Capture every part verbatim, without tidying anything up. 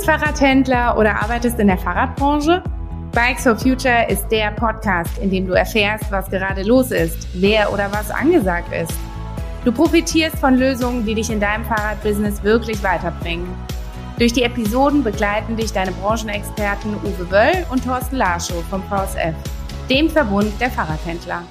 bist Fahrradhändler oder arbeitest in der Fahrradbranche? Bikes for Future ist der Podcast, in dem du erfährst, was gerade los ist, wer oder was angesagt ist. Du profitierst von Lösungen, die dich in deinem Fahrradbusiness wirklich weiterbringen. Durch die Episoden begleiten dich deine Branchenexperten Uwe Wöll und Thorsten Larschow vom V S F, dem Verbund der Fahrradhändler.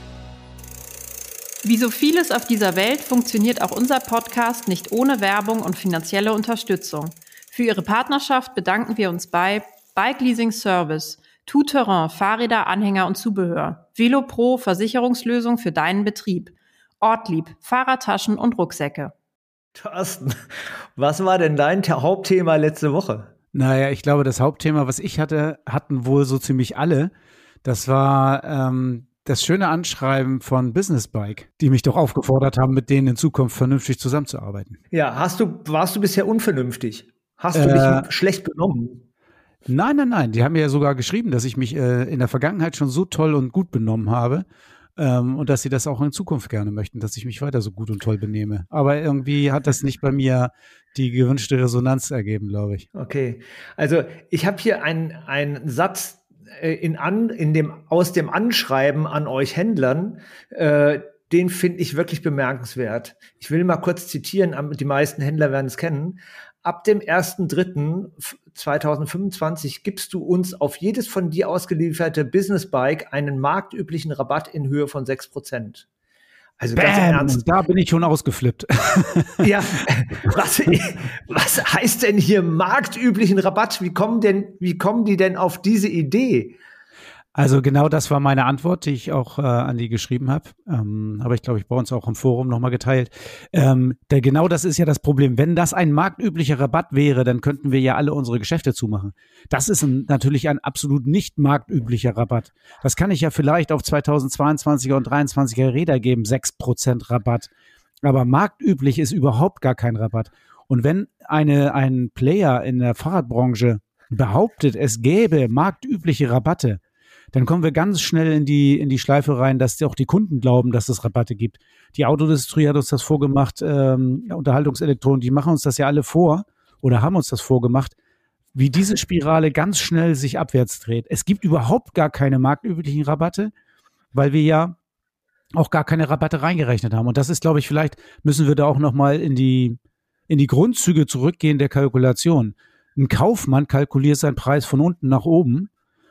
Wie so vieles auf dieser Welt funktioniert auch unser Podcast nicht ohne Werbung und finanzielle Unterstützung. Für Ihre Partnerschaft bedanken wir uns bei Bike Leasing Service, Tout Terrain, Fahrräder, Anhänger und Zubehör, VeloPro, Versicherungslösung für deinen Betrieb, Ortlieb, Fahrradtaschen und Rucksäcke. Thorsten, was war denn dein Hauptthema letzte Woche? Naja, ich glaube, das Hauptthema, was ich hatte, hatten wohl so ziemlich alle. Das war ähm, das schöne Anschreiben von Business Bike, die mich doch aufgefordert haben, mit denen in Zukunft vernünftig zusammenzuarbeiten. Ja, hast du, warst du bisher unvernünftig? Hast du Äh, dich schlecht benommen? Nein, nein, nein. Die haben mir ja sogar geschrieben, dass ich mich äh, in der Vergangenheit schon so toll und gut benommen habe ähm, und dass sie das auch in Zukunft gerne möchten, dass ich mich weiter so gut und toll benehme. Aber irgendwie hat das nicht bei mir die gewünschte Resonanz ergeben, glaube ich. Okay, also ich habe hier einen, einen Satz äh, in an, in dem, aus dem Anschreiben an euch Händlern, äh, den finde ich wirklich bemerkenswert. Ich will mal kurz zitieren, die meisten Händler werden es kennen. Ab dem ersten dritten zweitausendfünfundzwanzig gibst du uns auf jedes von dir ausgelieferte Business Bike einen marktüblichen Rabatt in Höhe von sechs Prozent. Also ganz im Bam, Ernst. da bin ich schon ausgeflippt. Ja, was, was heißt denn hier marktüblichen Rabatt? Wie kommen denn, wie kommen die denn auf diese Idee? Also genau das war meine Antwort, die ich auch äh, an die geschrieben habe. Ähm, habe ich, glaube ich, bei uns auch im Forum nochmal geteilt. Ähm, der, genau das ist ja das Problem. Wenn das ein marktüblicher Rabatt wäre, dann könnten wir ja alle unsere Geschäfte zumachen. Das ist ein, natürlich ein absolut nicht marktüblicher Rabatt. Das kann ich ja vielleicht auf zweitausendzweiundzwanziger und dreiundzwanziger Räder geben, sechs Prozent Rabatt. Aber marktüblich ist überhaupt gar kein Rabatt. Und wenn eine, ein Player in der Fahrradbranche behauptet, es gäbe marktübliche Rabatte, dann kommen wir ganz schnell in die, in die Schleife rein, dass auch die Kunden glauben, dass es Rabatte gibt. Die Autoindustrie hat uns das vorgemacht, ähm, Unterhaltungselektronik, die machen uns das ja alle vor oder haben uns das vorgemacht, wie diese Spirale ganz schnell sich abwärts dreht. Es gibt überhaupt gar keine marktüblichen Rabatte, weil wir ja auch gar keine Rabatte reingerechnet haben. Und das ist, glaube ich, vielleicht müssen wir da auch nochmal in die, in die Grundzüge zurückgehen der Kalkulation. Ein Kaufmann kalkuliert seinen Preis von unten nach oben.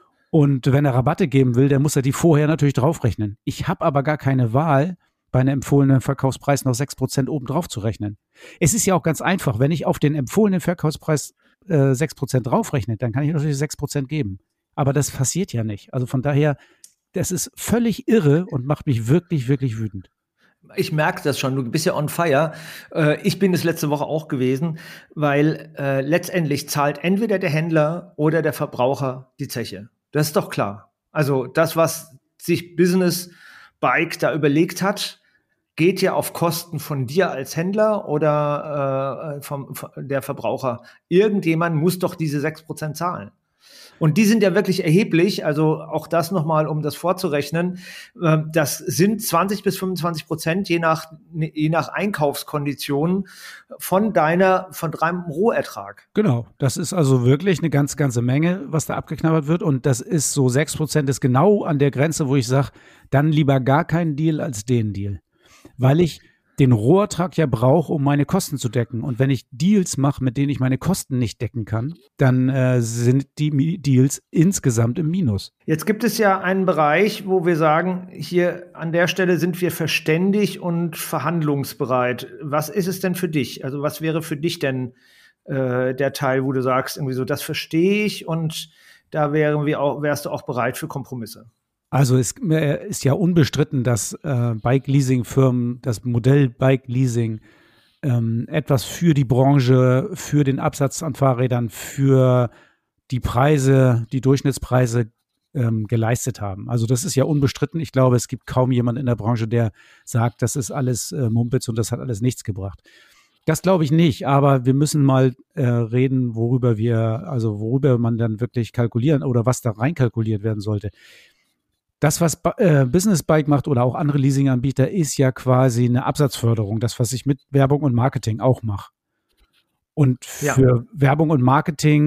Und wenn er Rabatte geben will, dann muss er die vorher natürlich draufrechnen. Ich habe aber gar keine Wahl, bei einem empfohlenen Verkaufspreis noch sechs Prozent oben drauf zu rechnen. Es ist ja auch ganz einfach, wenn ich auf den empfohlenen Verkaufspreis äh, sechs Prozent draufrechne, dann kann ich natürlich sechs Prozent geben. Aber das passiert ja nicht. Also von daher, das ist völlig irre und macht mich wirklich, wirklich wütend. Ich merke das schon, du bist ja on fire. Äh, ich bin es letzte Woche auch gewesen, weil äh, letztendlich zahlt entweder der Händler oder der Verbraucher die Zeche. Das ist doch klar. Also das, was sich Business Bike da überlegt hat, geht ja auf Kosten von dir als Händler oder äh, vom, vom der Verbraucher. Irgendjemand muss doch diese sechs Prozent zahlen. Und die sind ja wirklich erheblich, also auch das nochmal, um das vorzurechnen, äh, das sind zwanzig bis fünfundzwanzig Prozent je nach, je nach Einkaufskonditionen von deiner, von deinem Rohertrag. Genau, das ist also wirklich eine ganz, ganze Menge, was da abgeknabbert wird und das ist so sechs Prozent ist genau an der Grenze, wo ich sage, dann lieber gar keinen Deal als den Deal, weil ich den Rohertrag ja brauche, um meine Kosten zu decken. Und wenn ich Deals mache, mit denen ich meine Kosten nicht decken kann, dann äh, sind die Deals insgesamt im Minus. Jetzt gibt es ja einen Bereich, wo wir sagen, hier an der Stelle sind wir verständig und verhandlungsbereit. Was ist es denn für dich? Also was wäre für dich denn äh, der Teil, wo du sagst, irgendwie so, das verstehe ich und da wären wir auch, wärst du auch bereit für Kompromisse? Also es äh, ist ja unbestritten, dass äh, Bike-Leasing-Firmen, das Modell Bike-Leasing ähm, etwas für die Branche, für den Absatz an Fahrrädern, für die Preise, die Durchschnittspreise ähm, geleistet haben. Also das ist ja unbestritten. Ich glaube, es gibt kaum jemanden in der Branche, der sagt, das ist alles äh, Mumpitz und das hat alles nichts gebracht. Das glaube ich nicht, aber wir müssen mal äh, reden, worüber wir, also worüber man dann wirklich kalkulieren oder was da reinkalkuliert werden sollte. Das, was äh, Business Bike macht oder auch andere Leasinganbieter, ist ja quasi eine Absatzförderung. Das, was ich mit Werbung und Marketing auch mache. Und für ja. Werbung und Marketing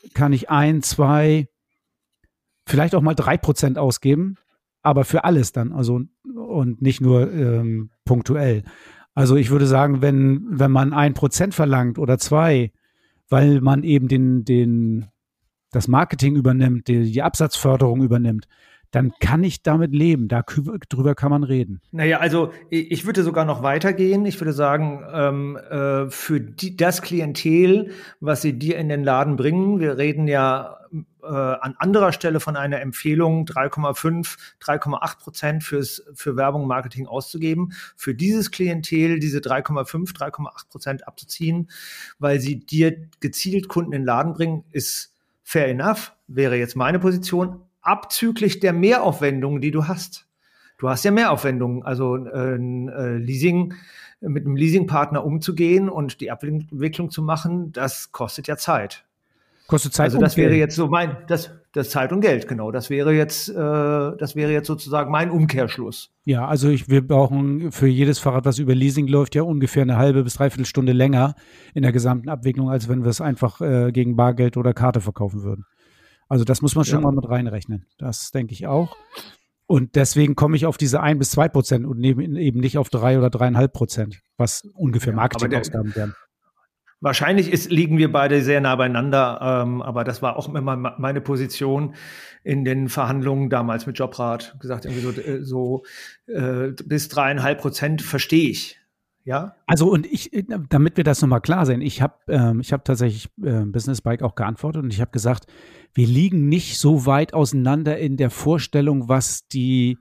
kann ich ein, zwei, vielleicht auch mal drei Prozent ausgeben, aber für alles dann, also und nicht nur ähm, punktuell. Also ich würde sagen, wenn, wenn man ein Prozent verlangt oder zwei, weil man eben den, den, das Marketing übernimmt, die, die Absatzförderung übernimmt, dann kann ich damit leben. Darüber kann man reden. Naja, also ich würde sogar noch weitergehen. Ich würde sagen, ähm, äh, für die, das Klientel, was sie dir in den Laden bringen, wir reden ja äh, an anderer Stelle von einer Empfehlung, drei Komma fünf, drei Komma acht Prozent fürs, für Werbung und Marketing auszugeben. Für dieses Klientel diese drei Komma fünf, drei Komma acht Prozent abzuziehen, weil sie dir gezielt Kunden in den Laden bringen, ist fair enough, wäre jetzt meine Position. Abzüglich der Mehraufwendungen, die du hast. Du hast ja Mehraufwendungen, also äh, äh, Leasing, mit einem Leasingpartner umzugehen und die Abwicklung zu machen, das kostet ja Zeit. Kostet Zeit also und das Geld. wäre jetzt so mein, das, das Zeit und Geld, genau. Das wäre jetzt, äh, das wäre jetzt sozusagen mein Umkehrschluss. Ja, also ich, wir brauchen für jedes Fahrrad, was über Leasing läuft, ja ungefähr eine halbe bis dreiviertel Stunde länger in der gesamten Abwicklung, als wenn wir es einfach äh, gegen Bargeld oder Karte verkaufen würden. Also das muss man schon ja. mal mit reinrechnen. Das denke ich auch. Und deswegen komme ich auf diese ein bis zwei Prozent und eben nicht auf drei oder dreieinhalb Prozent, was ungefähr ja, Marketingausgaben wären. Wahrscheinlich ist, liegen wir beide sehr nah beieinander, ähm, aber das war auch immer meine Position in den Verhandlungen damals mit Jobrat. Gesagt, irgendwie so, so äh, bis dreieinhalb Prozent verstehe ich. Ja. Also und ich, damit wir das nochmal klar sehen, ich habe ähm, ich hab tatsächlich äh, Business Bike auch geantwortet und ich habe gesagt, wir liegen nicht so weit auseinander in der Vorstellung, was die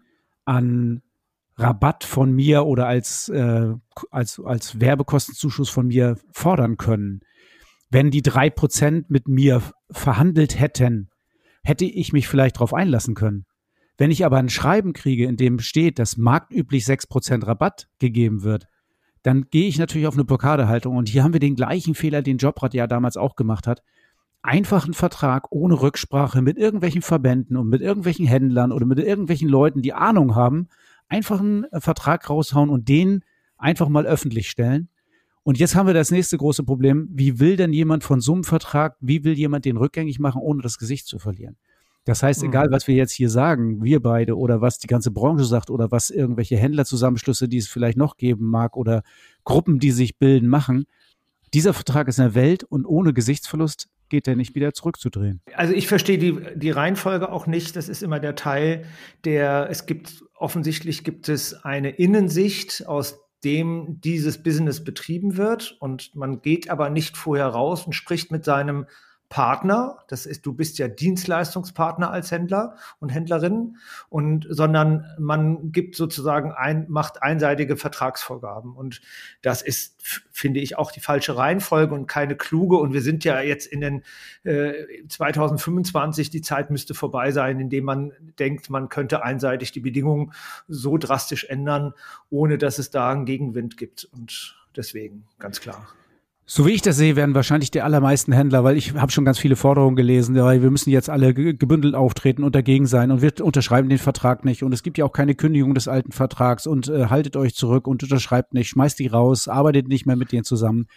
an Rabatt von mir oder als, äh, als, als Werbekostenzuschuss von mir fordern können. Wenn die drei Prozent mit mir verhandelt hätten, hätte ich mich vielleicht darauf einlassen können. Wenn ich aber ein Schreiben kriege, in dem steht, dass marktüblich sechs Prozent Rabatt gegeben wird, dann gehe ich natürlich auf eine Blockadehaltung. Und hier haben wir den gleichen Fehler, den Jobrat ja damals auch gemacht hat. Einfach einen Vertrag ohne Rücksprache mit irgendwelchen Verbänden und mit irgendwelchen Händlern oder mit irgendwelchen Leuten, die Ahnung haben, einfach einen Vertrag raushauen und den einfach mal öffentlich stellen. Und jetzt haben wir das nächste große Problem. Wie will denn jemand von so einem Vertrag, wie will jemand den rückgängig machen, ohne das Gesicht zu verlieren? Das heißt, egal, was wir jetzt hier sagen, wir beide oder was die ganze Branche sagt oder was irgendwelche Händlerzusammenschlüsse, die es vielleicht noch geben mag oder Gruppen, die sich bilden, machen, dieser Vertrag ist in der Welt und ohne Gesichtsverlust geht der nicht wieder zurückzudrehen. Also ich verstehe die, die Reihenfolge auch nicht. Das ist immer der Teil, der, es gibt, offensichtlich gibt es eine Innensicht, aus dem dieses Business betrieben wird und man geht aber nicht vorher raus und spricht mit seinem Partner, das ist, du bist ja Dienstleistungspartner als Händler und Händlerin, und sondern man gibt sozusagen ein, macht einseitige Vertragsvorgaben. Und das ist, finde ich, auch die falsche Reihenfolge und keine kluge. Und wir sind ja jetzt in den äh, zwanzig fünfundzwanzig, die Zeit müsste vorbei sein, indem man denkt, man könnte einseitig die Bedingungen so drastisch ändern, ohne dass es da einen Gegenwind gibt. Und deswegen, ganz klar. So wie ich das sehe, werden wahrscheinlich die allermeisten Händler, weil ich habe schon ganz viele Forderungen gelesen, ja, wir müssen jetzt alle gebündelt auftreten und dagegen sein und wir unterschreiben den Vertrag nicht und es gibt ja auch keine Kündigung des alten Vertrags und äh, haltet euch zurück und unterschreibt nicht, schmeißt die raus, arbeitet nicht mehr mit denen zusammen.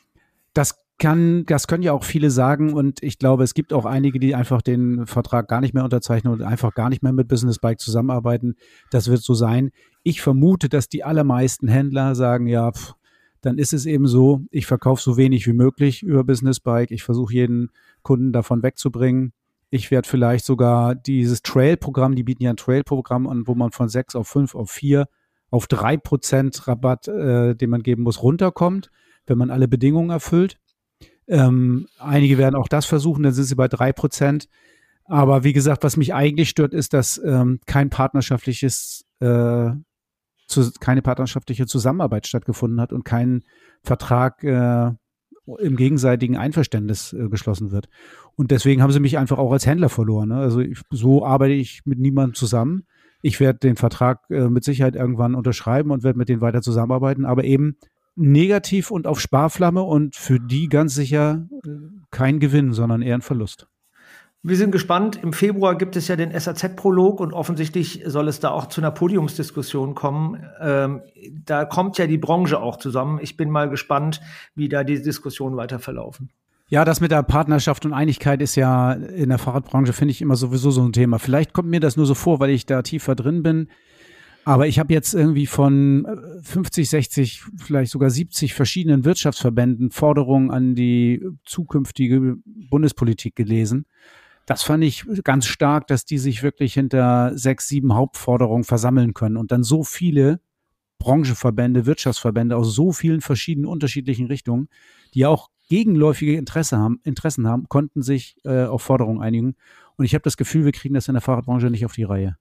Das kann, das können ja auch viele sagen und ich glaube, es gibt auch einige, die einfach den Vertrag gar nicht mehr unterzeichnen und einfach gar nicht mehr mit Business Bike zusammenarbeiten. Das wird so sein. Ich vermute, dass die allermeisten Händler sagen, ja, pff, dann ist es eben so, ich verkaufe so wenig wie möglich über Business Bike. Ich versuche jeden Kunden davon wegzubringen. Ich werde vielleicht sogar dieses Trail-Programm, die bieten ja ein Trail-Programm an, wo man von sechs auf fünf auf vier auf drei Prozent Rabatt, äh, den man geben muss, runterkommt, wenn man alle Bedingungen erfüllt. Ähm, einige werden auch das versuchen, dann sind sie bei drei Prozent. Aber wie gesagt, was mich eigentlich stört, ist, dass ähm, kein partnerschaftliches äh, Zu, keine partnerschaftliche Zusammenarbeit stattgefunden hat und kein Vertrag äh, im gegenseitigen Einverständnis äh, geschlossen wird. Und deswegen haben sie mich einfach auch als Händler verloren. Ne? Also ich, so arbeite ich mit niemandem zusammen. Ich werde den Vertrag äh, mit Sicherheit irgendwann unterschreiben und werde mit denen weiter zusammenarbeiten, aber eben negativ und auf Sparflamme und für die ganz sicher äh, kein Gewinn, sondern eher ein Verlust. Wir sind gespannt. Im Februar gibt es ja den S A Z-Prolog und offensichtlich soll es da auch zu einer Podiumsdiskussion kommen. Ähm, da kommt ja die Branche auch zusammen. Ich bin mal gespannt, wie da die Diskussionen weiter verlaufen. Ja, das mit der Partnerschaft und Einigkeit ist ja in der Fahrradbranche, finde ich, immer sowieso so ein Thema. Vielleicht kommt mir das nur so vor, weil ich da tiefer drin bin. Aber ich habe jetzt irgendwie von fünfzig, sechzig, vielleicht sogar siebzig verschiedenen Wirtschaftsverbänden Forderungen an die zukünftige Bundespolitik gelesen. Das fand ich ganz stark, dass die sich wirklich hinter sechs, sieben Hauptforderungen versammeln können und dann so viele Branchenverbände, Wirtschaftsverbände aus so vielen verschiedenen unterschiedlichen Richtungen, die auch gegenläufige Interesse haben, Interessen haben, konnten sich äh, auf Forderungen einigen. Und ich habe das Gefühl, wir kriegen das in der Fahrradbranche nicht auf die Reihe.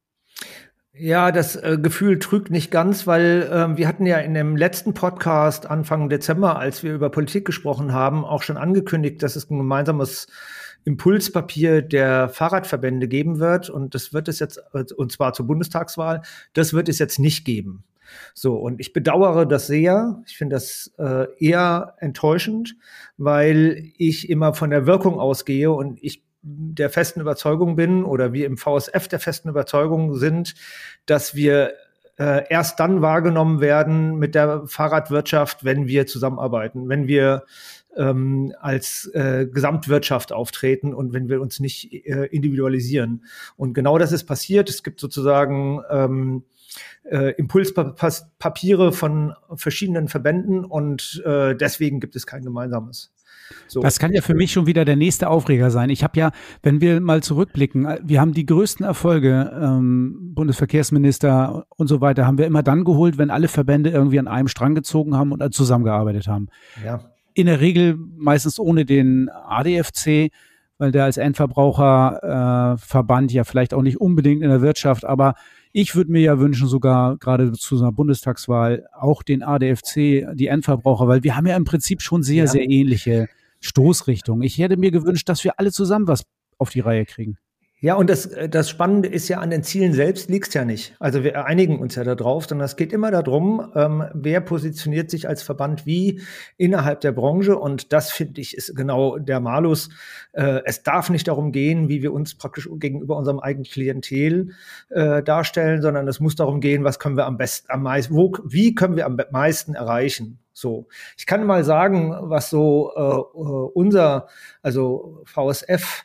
Ja, das äh, Gefühl trügt nicht ganz, weil äh, wir hatten ja in dem letzten Podcast Anfang Dezember, als wir über Politik gesprochen haben, auch schon angekündigt, dass es ein gemeinsames Impulspapier der Fahrradverbände geben wird. Und das wird es jetzt, und zwar zur Bundestagswahl, das wird es jetzt nicht geben. So, und ich bedauere das sehr. Ich finde das äh, eher enttäuschend, weil ich immer von der Wirkung ausgehe und ich der festen Überzeugung bin oder wir im V S F der festen Überzeugung sind, dass wir äh, erst dann wahrgenommen werden mit der Fahrradwirtschaft, wenn wir zusammenarbeiten, wenn wir ähm, als äh, Gesamtwirtschaft auftreten und wenn wir uns nicht äh, individualisieren. Und genau das ist passiert. Es gibt sozusagen ähm, äh, Impulspapiere von verschiedenen Verbänden und äh, deswegen gibt es kein gemeinsames. So. Das kann ja für mich schon wieder der nächste Aufreger sein. Ich habe ja, wenn wir mal zurückblicken, wir haben die größten Erfolge, ähm, Bundesverkehrsminister und so weiter, haben wir immer dann geholt, wenn alle Verbände irgendwie an einem Strang gezogen haben und zusammengearbeitet haben. Ja. In der Regel meistens ohne den A D F C, weil der als Endverbraucherverband äh, ja vielleicht auch nicht unbedingt in der Wirtschaft, aber ich würde mir ja wünschen, sogar gerade zu einer Bundestagswahl, auch den A D F C, die Endverbraucher, weil wir haben ja im Prinzip schon sehr, ja. sehr ähnliche Stoßrichtungen. Ich hätte mir gewünscht, dass wir alle zusammen was auf die Reihe kriegen. Ja, und das, das Spannende ist ja, an den Zielen selbst liegt's ja nicht. Also wir einigen uns ja da drauf, sondern es geht immer darum, ähm, wer positioniert sich als Verband wie innerhalb der Branche. Und das, finde ich, ist genau der Malus. Äh, es darf nicht darum gehen, wie wir uns praktisch gegenüber unserem eigenen Klientel äh, darstellen, sondern es muss darum gehen, was können wir am besten, am meisten, wo, wie können wir am meisten erreichen. So, ich kann mal sagen, was so äh, unser, also V S F,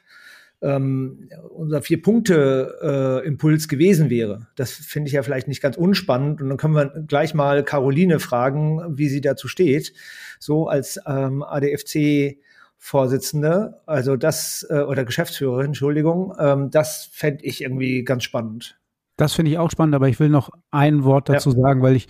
ähm, unser Vier-Punkte-Impuls äh, gewesen wäre. Das finde ich ja vielleicht nicht ganz unspannend. Und dann können wir gleich mal Caroline fragen, wie sie dazu steht, so als ähm, A D F C-Vorsitzende, also das, äh, oder Geschäftsführerin, Entschuldigung, ähm, das fände ich irgendwie ganz spannend. Das finde ich auch spannend, aber ich will noch ein Wort dazu ja. sagen, weil ich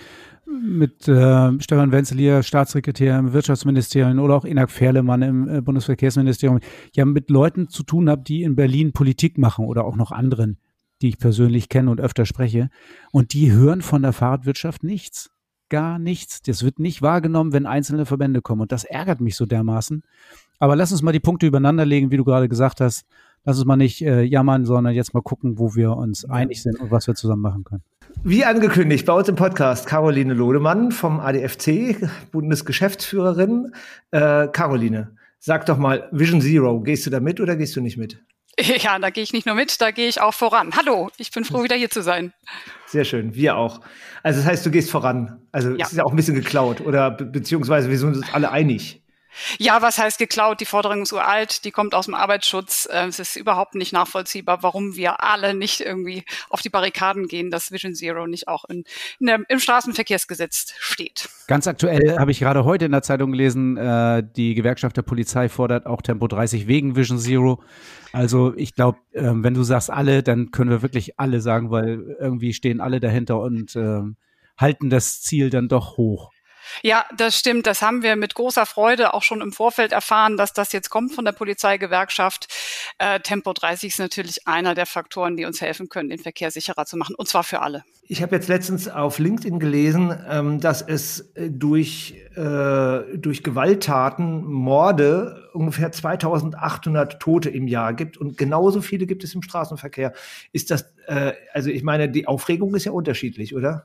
mit äh, Stefan Wenzel hier, Staatssekretär im Wirtschaftsministerium oder auch Inak Ferlemann im äh, Bundesverkehrsministerium, ja mit Leuten zu tun habe, die in Berlin Politik machen oder auch noch anderen, die ich persönlich kenne und öfter spreche. Und die hören von der Fahrradwirtschaft nichts, gar nichts. Das wird nicht wahrgenommen, wenn einzelne Verbände kommen. Und das ärgert mich so dermaßen. Aber lass uns mal die Punkte übereinander legen, wie du gerade gesagt hast. Lass uns mal nicht äh, jammern, sondern jetzt mal gucken, wo wir uns einig sind und was wir zusammen machen können. Wie angekündigt, bei uns im Podcast Caroline Lodemann vom A D F C, Bundesgeschäftsführerin. Äh, Caroline, sag doch mal, Vision Zero, gehst du da mit oder gehst du nicht mit? Ja, da gehe ich nicht nur mit, da gehe ich auch voran. Hallo, ich bin froh, wieder hier zu sein. Sehr schön, wir auch. Also das heißt, du gehst voran. Also ja. Es ist ja auch ein bisschen geklaut oder be- beziehungsweise wir sind uns alle einig. Ja, was heißt geklaut? Die Forderung ist uralt, die kommt aus dem Arbeitsschutz. Es ist überhaupt nicht nachvollziehbar, warum wir alle nicht irgendwie auf die Barrikaden gehen, dass Vision Zero nicht auch in, in der, im Straßenverkehrsgesetz steht. Ganz aktuell habe ich gerade heute in der Zeitung gelesen, äh, die Gewerkschaft der Polizei fordert auch Tempo dreißig wegen Vision Zero. Also ich glaube, äh, wenn du sagst alle, dann können wir wirklich alle sagen, weil irgendwie stehen alle dahinter und äh, halten das Ziel dann doch hoch. Ja, das stimmt. Das haben wir mit großer Freude auch schon im Vorfeld erfahren, dass das jetzt kommt von der Polizeigewerkschaft. Äh, Tempo dreißig ist natürlich einer der Faktoren, die uns helfen können, den Verkehr sicherer zu machen, und zwar für alle. Ich habe jetzt letztens auf LinkedIn gelesen, ähm, dass es durch, äh, durch Gewalttaten, Morde ungefähr zweitausendachthundert Tote im Jahr gibt und genauso viele gibt es im Straßenverkehr. Ist das, äh, also ich meine, die Aufregung ist ja unterschiedlich, oder?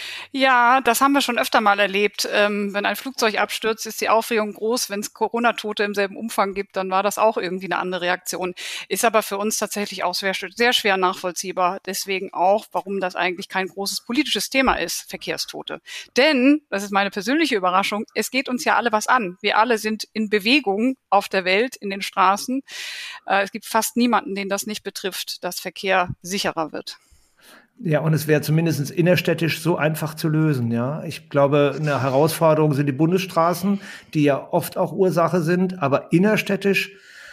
Ja, das haben wir schon öfter mal erlebt. Ähm, wenn ein Flugzeug abstürzt, ist die Aufregung groß. Wenn es Corona-Tote im selben Umfang gibt, dann war das auch irgendwie eine andere Reaktion. Ist aber für uns tatsächlich auch sehr, sehr schwer nachvollziehbar. Deswegen auch, warum das eigentlich kein ein großes politisches Thema ist, Verkehrstote. Denn, das ist meine persönliche Überraschung, es geht uns ja alle was an. Wir alle sind in Bewegung auf der Welt, in den Straßen. Äh, es gibt fast niemanden, den das nicht betrifft, dass Verkehr sicherer wird. Ja, und es wäre zumindest innerstädtisch so einfach zu lösen, ja. Ich glaube, eine Herausforderung sind die Bundesstraßen, die ja oft auch Ursache sind, aber innerstädtisch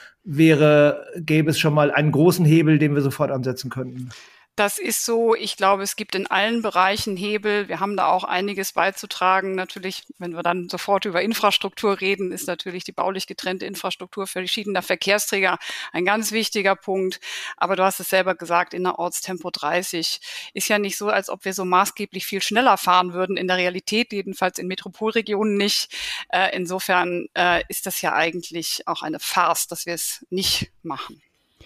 wäre, gäbe es schon mal einen großen Hebel, den wir sofort ansetzen könnten. Das ist so. Ich glaube, es gibt in allen Bereichen Hebel. Wir haben da auch einiges beizutragen. Natürlich, wenn wir dann sofort über Infrastruktur reden, ist natürlich die baulich getrennte Infrastruktur verschiedener Verkehrsträger ein ganz wichtiger Punkt. Aber du hast es selber gesagt, innerorts Tempo dreißig ist ja nicht so, als ob wir so maßgeblich viel schneller fahren würden. In der Realität, jedenfalls in Metropolregionen nicht. Äh, insofern äh, ist das ja eigentlich auch eine Farce, dass wir es nicht machen.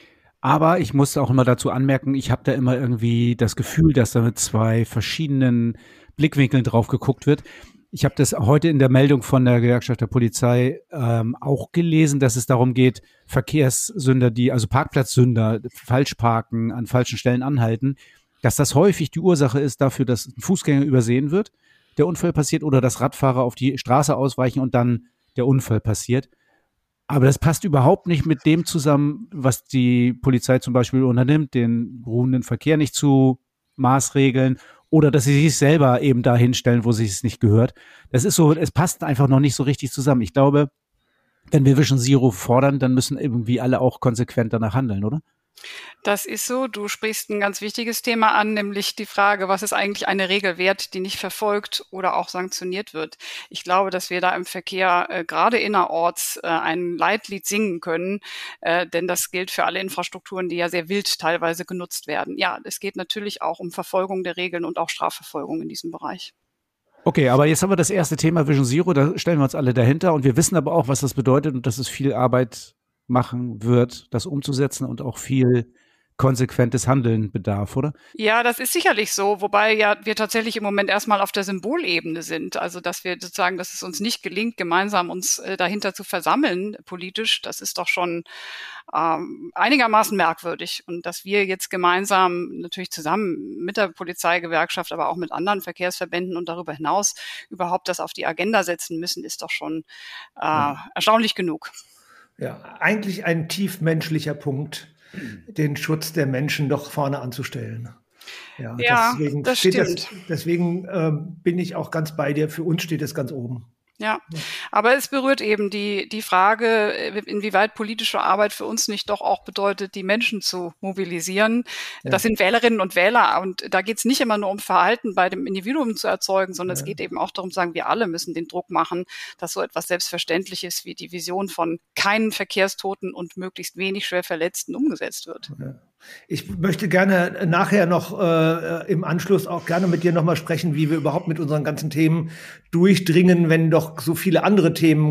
Aber ich muss auch immer dazu anmerken, ich habe da immer irgendwie das Gefühl, dass da mit zwei verschiedenen Blickwinkeln drauf geguckt wird. Ich habe das heute in der Meldung von der Gewerkschaft der Polizei ähm, auch gelesen, dass es darum geht, Verkehrssünder, die, also Parkplatzsünder, falsch parken, an falschen Stellen anhalten, dass das häufig die Ursache ist dafür, dass ein Fußgänger übersehen wird, der Unfall passiert, oder dass Radfahrer auf die Straße ausweichen und dann der Unfall passiert. Aber das passt überhaupt nicht mit dem zusammen, was die Polizei zum Beispiel unternimmt, den ruhenden Verkehr nicht zu maßregeln oder dass sie sich selber eben da hinstellen, wo sich es nicht gehört. Das ist so, es passt einfach noch nicht so richtig zusammen. Ich glaube, wenn wir Vision Zero fordern, dann müssen irgendwie alle auch konsequent danach handeln, oder? Das ist so. Du sprichst ein ganz wichtiges Thema an, nämlich die Frage, was ist eigentlich eine Regel wert, die nicht verfolgt oder auch sanktioniert wird. Ich glaube, dass wir da im Verkehr äh, gerade innerorts äh, ein Leitlied singen können, äh, denn das gilt für alle Infrastrukturen, die ja sehr wild teilweise genutzt werden. Ja, es geht natürlich auch um Verfolgung der Regeln und auch Strafverfolgung in diesem Bereich. Okay, aber jetzt haben wir das erste Thema Vision Zero, da stellen wir uns alle dahinter und wir wissen aber auch, was das bedeutet und dass es viel Arbeit machen wird, das umzusetzen und auch viel konsequentes Handeln bedarf, oder? Ja, das ist sicherlich so, wobei ja wir tatsächlich im Moment erstmal auf der Symbolebene sind. Also dass wir sozusagen, dass es uns nicht gelingt, gemeinsam uns äh, dahinter zu versammeln politisch, das ist doch schon ähm, einigermaßen merkwürdig. Und dass wir jetzt gemeinsam natürlich zusammen mit der Polizeigewerkschaft, aber auch mit anderen Verkehrsverbänden und darüber hinaus überhaupt das auf die Agenda setzen müssen, ist doch schon äh, ja. erstaunlich genug. Ja, eigentlich ein tiefmenschlicher Punkt, den Schutz der Menschen doch vorne anzustellen. Ja, ja deswegen das steht stimmt. Das, deswegen ähm, bin ich auch ganz bei dir. Für uns steht es ganz oben. Ja, aber es berührt eben die, die Frage, inwieweit politische Arbeit für uns nicht doch auch bedeutet, die Menschen zu mobilisieren. Ja. Das sind Wählerinnen und Wähler und da geht es nicht immer nur um Verhalten bei dem Individuum zu erzeugen, sondern ja. es geht eben auch darum zu sagen, wir alle müssen den Druck machen, dass so etwas Selbstverständliches wie die Vision von keinen Verkehrstoten und möglichst wenig schwer Verletzten umgesetzt wird. Ja. Ich möchte gerne nachher noch äh, im Anschluss auch gerne mit dir nochmal sprechen, wie wir überhaupt mit unseren ganzen Themen durchdringen, wenn doch so viele andere Themen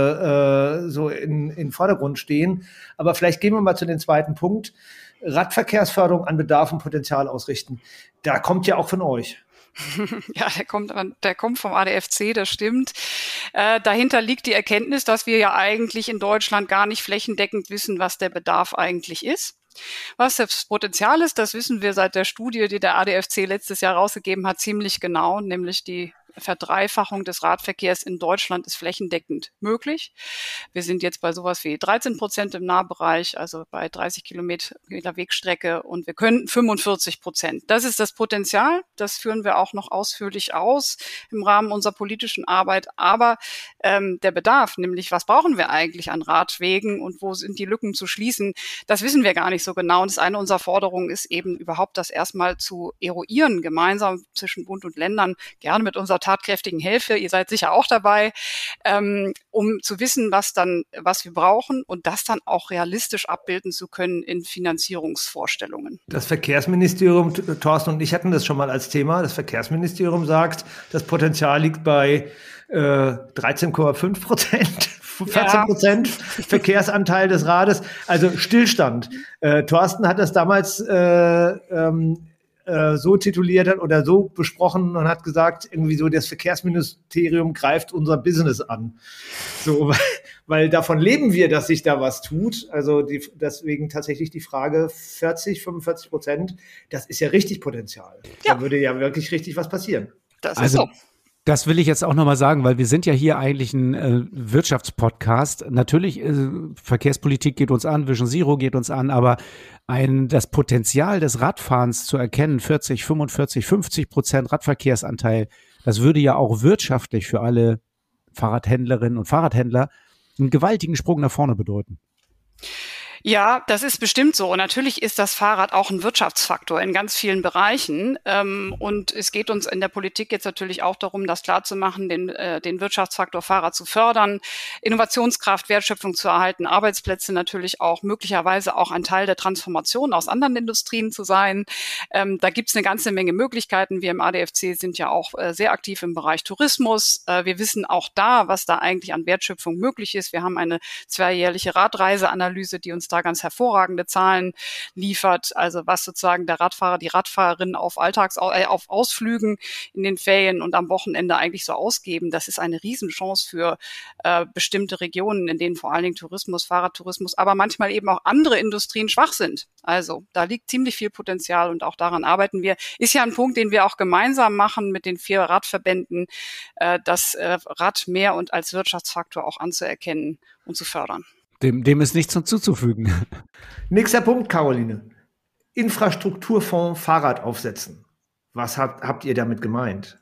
gerade äh, so in, in Vordergrund stehen. Aber vielleicht gehen wir mal zu dem zweiten Punkt. Radverkehrsförderung an Bedarf und Potenzial ausrichten. Da kommt ja auch von euch. Ja, der kommt, der kommt vom A D F C, das stimmt. Äh, dahinter liegt die Erkenntnis, dass wir ja eigentlich in Deutschland gar nicht flächendeckend wissen, was der Bedarf eigentlich ist. Was das Potenzial ist, das wissen wir seit der Studie, die der A D F C letztes Jahr rausgegeben hat, ziemlich genau, nämlich die Verdreifachung des Radverkehrs in Deutschland ist flächendeckend möglich. Wir sind jetzt bei sowas wie dreizehn Prozent im Nahbereich, also bei dreißig Kilometer Wegstrecke und wir könnten fünfundvierzig Prozent. Das ist das Potenzial. Das führen wir auch noch ausführlich aus im Rahmen unserer politischen Arbeit. Aber ähm, der Bedarf, nämlich was brauchen wir eigentlich an Radwegen und wo sind die Lücken zu schließen, das wissen wir gar nicht so genau. Und das eine unserer Forderungen ist eben überhaupt das erstmal zu eruieren, gemeinsam zwischen Bund und Ländern, gerne mit unserer tatkräftigen Hilfe, ihr seid sicher auch dabei, ähm, um zu wissen, was dann, was wir brauchen und das dann auch realistisch abbilden zu können in Finanzierungsvorstellungen. Das Verkehrsministerium, Thorsten und ich hatten das schon mal als Thema, das Verkehrsministerium sagt, das Potenzial liegt bei äh, dreizehn Komma fünf Prozent. vierzehn Prozent ja. Verkehrsanteil des Rades, also Stillstand. Äh, Thorsten hat das damals äh, ähm, äh, so tituliert hat oder so besprochen und hat gesagt, irgendwie so, das Verkehrsministerium greift unser Business an. So, weil, weil davon leben wir, dass sich da was tut. Also die, deswegen tatsächlich die Frage vierzig, fünfundvierzig Prozent, das ist ja richtig Potenzial. Ja. Da würde ja wirklich richtig was passieren. Das ist also, so. Das will ich jetzt auch nochmal sagen, weil wir sind ja hier eigentlich ein äh, Wirtschaftspodcast. Natürlich, äh, Verkehrspolitik geht uns an, Vision Zero geht uns an, aber ein, das Potenzial des Radfahrens zu erkennen, vierzig, fünfundvierzig, fünfzig Prozent Radverkehrsanteil, das würde ja auch wirtschaftlich für alle Fahrradhändlerinnen und Fahrradhändler einen gewaltigen Sprung nach vorne bedeuten. Ja, das ist bestimmt so. Und natürlich ist das Fahrrad auch ein Wirtschaftsfaktor in ganz vielen Bereichen. Und es geht uns in der Politik jetzt natürlich auch darum, das klarzumachen, den, den Wirtschaftsfaktor Fahrrad zu fördern, Innovationskraft, Wertschöpfung zu erhalten, Arbeitsplätze natürlich auch, möglicherweise auch ein Teil der Transformation aus anderen Industrien zu sein. Da gibt es eine ganze Menge Möglichkeiten. Wir im A D F C sind ja auch sehr aktiv im Bereich Tourismus. Wir wissen auch da, was da eigentlich an Wertschöpfung möglich ist. Wir haben eine zweijährliche Radreiseanalyse, die uns da ganz hervorragende Zahlen liefert, also was sozusagen der Radfahrer, die Radfahrerin auf Alltags, äh, auf Ausflügen in den Ferien und am Wochenende eigentlich so ausgeben. Das ist eine Riesenchance für äh, bestimmte Regionen, in denen vor allen Dingen Tourismus, Fahrradtourismus, aber manchmal eben auch andere Industrien schwach sind. Also da liegt ziemlich viel Potenzial und auch daran arbeiten wir. Ist ja ein Punkt, den wir auch gemeinsam machen mit den vier Radverbänden, äh, das äh, Rad mehr und als Wirtschaftsfaktor auch anzuerkennen und zu fördern. Dem, dem ist nichts hinzuzufügen. Nächster Punkt, Caroline. Infrastrukturfonds Fahrrad aufsetzen. Was habt, habt ihr damit gemeint?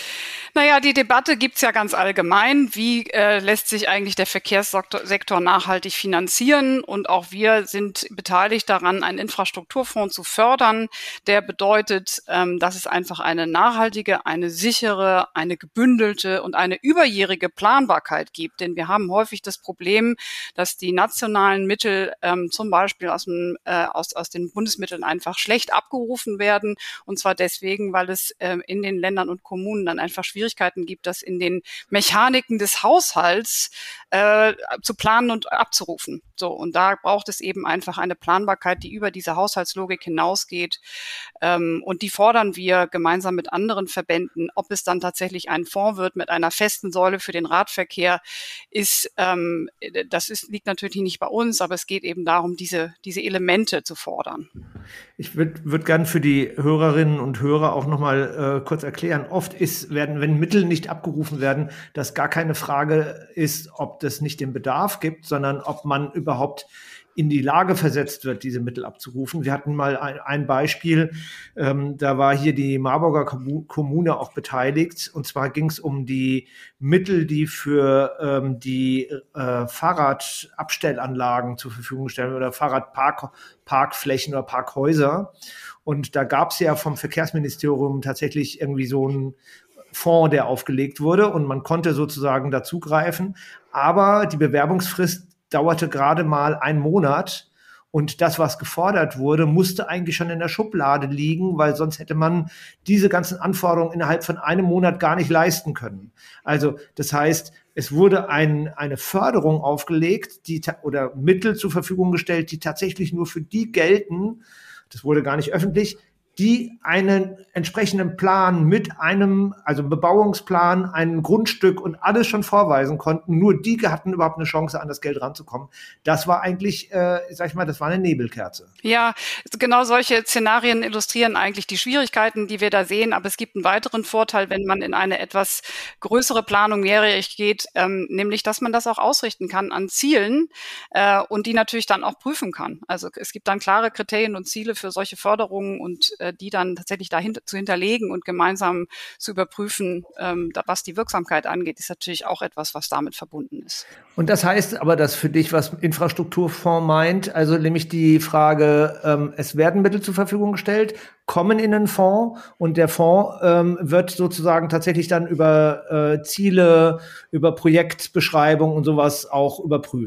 Naja, die Debatte gibt's ja ganz allgemein. Wie äh, lässt sich eigentlich der Verkehrssektor nachhaltig finanzieren? Und auch wir sind beteiligt daran, einen Infrastrukturfonds zu fördern. Der bedeutet, ähm, dass es einfach eine nachhaltige, eine sichere, eine gebündelte und eine überjährige Planbarkeit gibt. Denn wir haben häufig das Problem, dass die nationalen Mittel ähm, zum Beispiel aus, dem, äh, aus, aus den Bundesmitteln einfach schlecht abgerufen werden. Und zwar deswegen, weil es äh, in den Ländern und Kommunen dann einfach schwierig Schwierigkeiten gibt, das in den Mechaniken des Haushalts äh, zu planen und abzurufen. So, und da braucht es eben einfach eine Planbarkeit, die über diese Haushaltslogik hinausgeht. Ähm, und die fordern wir gemeinsam mit anderen Verbänden. Ob es dann tatsächlich ein Fonds wird mit einer festen Säule für den Radverkehr, ist, ähm, das ist, liegt natürlich nicht bei uns, aber es geht eben darum, diese, diese Elemente zu fordern. Ich würde würd gern für die Hörerinnen und Hörer auch nochmal äh, kurz erklären. Oft ist, werden, wenn Mittel nicht abgerufen werden, dass gar keine Frage ist, ob das nicht den Bedarf gibt, sondern ob man überhaupt in die Lage versetzt wird, diese Mittel abzurufen. Wir hatten mal ein, ein Beispiel, ähm, da war hier die Marburger Kommune auch beteiligt, und zwar ging es um die Mittel, die für ähm, die äh, Fahrradabstellanlagen zur Verfügung stellen oder Fahrradparkflächen oder Parkhäuser. Und da gab es ja vom Verkehrsministerium tatsächlich irgendwie so einen Fonds, der aufgelegt wurde, und man konnte sozusagen dazugreifen. Aber die Bewerbungsfrist dauerte gerade mal einen Monat, und das, was gefordert wurde, musste eigentlich schon in der Schublade liegen, weil sonst hätte man diese ganzen Anforderungen innerhalb von einem Monat gar nicht leisten können. Also das heißt, es wurde ein, eine Förderung aufgelegt, die oder Mittel zur Verfügung gestellt, die tatsächlich nur für die gelten, das wurde gar nicht öffentlich, die einen entsprechenden Plan mit einem, also Bebauungsplan, ein Grundstück und alles schon vorweisen konnten. Nur die hatten überhaupt eine Chance, an das Geld ranzukommen. Das war eigentlich, äh, sag ich mal, das war eine Nebelkerze. Ja, genau solche Szenarien illustrieren eigentlich die Schwierigkeiten, die wir da sehen. Aber es gibt einen weiteren Vorteil, wenn man in eine etwas größere Planung mehrjährig geht, ähm, nämlich, dass man das auch ausrichten kann an Zielen äh, und die natürlich dann auch prüfen kann. Also es gibt dann klare Kriterien und Ziele für solche Förderungen und äh, die dann tatsächlich dahinter zu hinterlegen und gemeinsam zu überprüfen, ähm, da, was die Wirksamkeit angeht, ist natürlich auch etwas, was damit verbunden ist. Und das heißt aber, dass für dich, was Infrastrukturfonds meint, also nämlich die Frage, ähm, es werden Mittel zur Verfügung gestellt, kommen in einen Fonds, und der Fonds ähm, wird sozusagen tatsächlich dann über äh, Ziele, über Projektbeschreibung und sowas auch überprüft.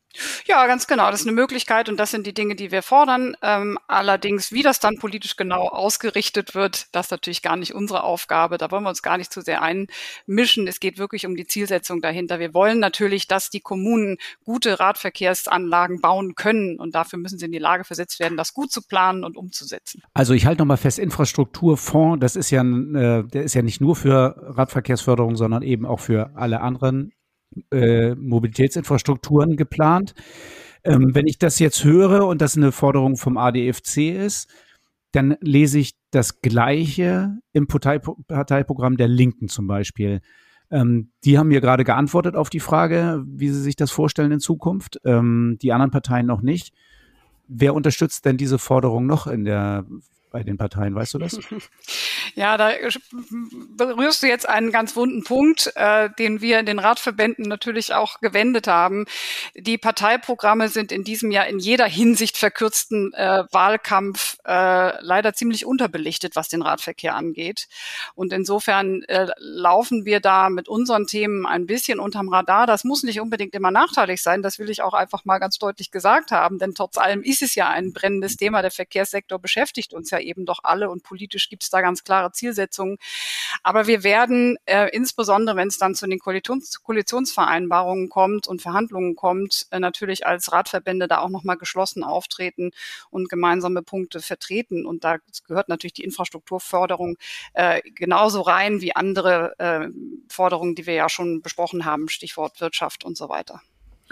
Ja, ganz genau. Das ist eine Möglichkeit und das sind die Dinge, die wir fordern. Ähm, allerdings, wie das dann politisch genau ausgerichtet wird, das ist natürlich gar nicht unsere Aufgabe. Da wollen wir uns gar nicht zu sehr einmischen. Es geht wirklich um die Zielsetzung dahinter. Wir wollen natürlich, dass die Kommunen gute Radverkehrsanlagen bauen können und dafür müssen sie in die Lage versetzt werden, das gut zu planen und umzusetzen. Also ich halte nochmal fest, Infrastrukturfonds, das ist ja, äh, der ist ja nicht nur für Radverkehrsförderung, sondern eben auch für alle anderen Äh, Mobilitätsinfrastrukturen geplant. Ähm, wenn ich das jetzt höre und das eine Forderung vom A D F C ist, dann lese ich das Gleiche im Partei- Parteiprogramm der Linken zum Beispiel. Ähm, die haben mir gerade geantwortet auf die Frage, wie sie sich das vorstellen in Zukunft. Ähm, die anderen Parteien noch nicht. Wer unterstützt denn diese Forderung noch in der bei den Parteien, weißt du das? Ja, da berührst du jetzt einen ganz wunden Punkt, äh, den wir in den Radverbänden natürlich auch gewendet haben. Die Parteiprogramme sind in diesem Jahr in jeder Hinsicht verkürzten äh, Wahlkampf äh, leider ziemlich unterbelichtet, was den Radverkehr angeht. Und insofern äh, laufen wir da mit unseren Themen ein bisschen unterm Radar. Das muss nicht unbedingt immer nachteilig sein, das will ich auch einfach mal ganz deutlich gesagt haben, denn trotz allem ist es ja ein brennendes Thema. Der Verkehrssektor beschäftigt uns ja eben doch alle und politisch gibt es da ganz klare Zielsetzungen. Aber wir werden äh, insbesondere, wenn es dann zu den Koalitions- Koalitionsvereinbarungen kommt und Verhandlungen kommt, äh, natürlich als Radverbände da auch nochmal geschlossen auftreten und gemeinsame Punkte vertreten. Und da gehört natürlich die Infrastrukturförderung äh, genauso rein wie andere äh, Forderungen, die wir ja schon besprochen haben, Stichwort Wirtschaft und so weiter.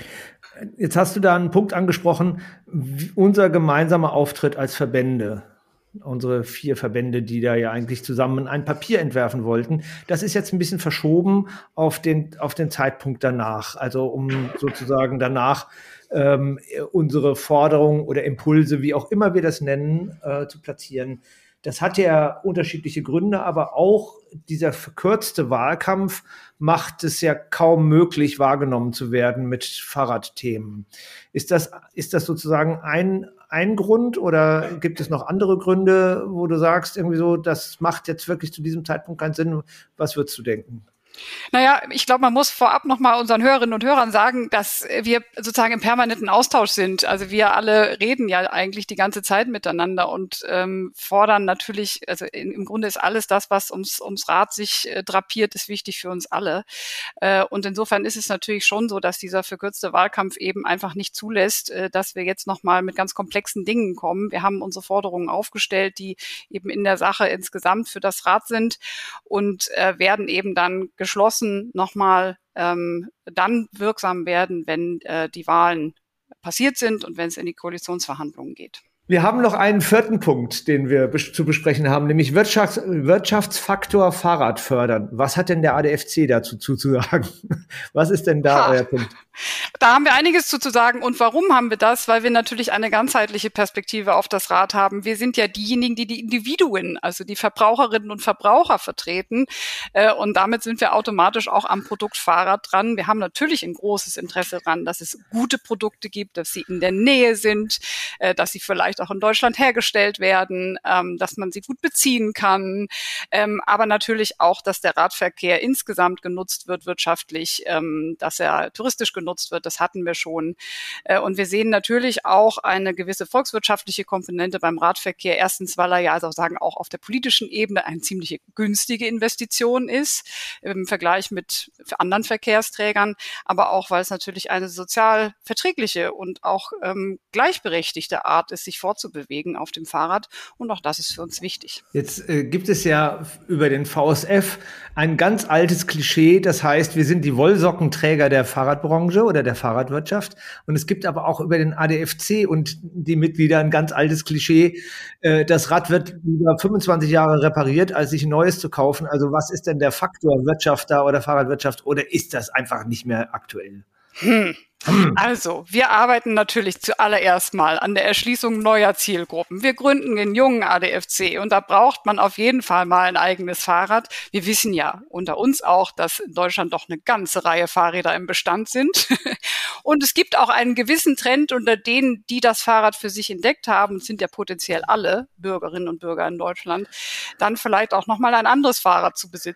Jetzt hast du da einen Punkt angesprochen, unser gemeinsamer Auftritt als Verbände. Unsere vier Verbände, die da ja eigentlich zusammen ein Papier entwerfen wollten. Das ist jetzt ein bisschen verschoben auf den, auf den Zeitpunkt danach. Also um sozusagen danach ähm, unsere Forderungen oder Impulse, wie auch immer wir das nennen, äh, zu platzieren. Das hat ja unterschiedliche Gründe, aber auch dieser verkürzte Wahlkampf macht es ja kaum möglich, wahrgenommen zu werden mit Fahrradthemen. Ist das, ist das sozusagen ein, ein Grund oder gibt es noch andere Gründe, wo du sagst, irgendwie so, das macht jetzt wirklich zu diesem Zeitpunkt keinen Sinn? Was würdest du denken? Naja, ich glaube, man muss vorab nochmal unseren Hörerinnen und Hörern sagen, dass wir sozusagen im permanenten Austausch sind. Also wir alle reden ja eigentlich die ganze Zeit miteinander und ähm, fordern natürlich, also in, im Grunde ist alles das, was ums, ums Rad sich äh, drapiert, ist wichtig für uns alle. Äh, und insofern ist es natürlich schon so, dass dieser verkürzte Wahlkampf eben einfach nicht zulässt, äh, dass wir jetzt nochmal mit ganz komplexen Dingen kommen. Wir haben unsere Forderungen aufgestellt, die eben in der Sache insgesamt für das Rad sind und äh, werden eben dann geschlossen nochmal ähm, dann wirksam werden, wenn äh, die Wahlen passiert sind und wenn es in die Koalitionsverhandlungen geht. Wir haben noch einen vierten Punkt, den wir bes- zu besprechen haben, nämlich Wirtschafts- Wirtschaftsfaktor Fahrrad fördern. Was hat denn der A D F C dazu zuzusagen? Was ist denn da ha. euer Punkt? Da haben wir einiges zu, zu sagen. Und warum haben wir das? Weil wir natürlich eine ganzheitliche Perspektive auf das Rad haben. Wir sind ja diejenigen, die die Individuen, also die Verbraucherinnen und Verbraucher vertreten. Äh, und damit sind wir automatisch auch am Produkt Fahrrad dran. Wir haben natürlich ein großes Interesse daran, dass es gute Produkte gibt, dass sie in der Nähe sind, äh, dass sie vielleicht auch in Deutschland hergestellt werden, ähm, dass man sie gut beziehen kann. Ähm, aber natürlich auch, dass der Radverkehr insgesamt genutzt wird wirtschaftlich, ähm, dass er touristisch genutzt wird, das hatten wir schon. Und wir sehen natürlich auch eine gewisse volkswirtschaftliche Komponente beim Radverkehr. Erstens, weil er ja also sagen auch auf der politischen Ebene eine ziemlich günstige Investition ist im Vergleich mit anderen Verkehrsträgern, aber auch, weil es natürlich eine sozial verträgliche und auch ähm, gleichberechtigte Art ist, sich fortzubewegen auf dem Fahrrad. Und auch das ist für uns wichtig. Jetzt äh, gibt es ja über den V S F ein ganz altes Klischee, das heißt, wir sind die Wollsockenträger der Fahrradbranche oder der Fahrradwirtschaft. Und es gibt aber auch über den A D F C und die Mitglieder ein ganz altes Klischee. Äh, das Rad wird über fünfundzwanzig Jahre repariert, als sich ein neues zu kaufen. Also was ist denn der Faktor Wirtschaft da oder Fahrradwirtschaft oder ist das einfach nicht mehr aktuell? Hm. Also, wir arbeiten natürlich zuallererst mal an der Erschließung neuer Zielgruppen. Wir gründen den jungen A D F C und da braucht man auf jeden Fall mal ein eigenes Fahrrad. Wir wissen ja unter uns auch, dass in Deutschland doch eine ganze Reihe Fahrräder im Bestand sind. Und es gibt auch einen gewissen Trend unter denen, die das Fahrrad für sich entdeckt haben, und sind ja potenziell alle Bürgerinnen und Bürger in Deutschland, dann vielleicht auch nochmal ein anderes Fahrrad zu besitzen.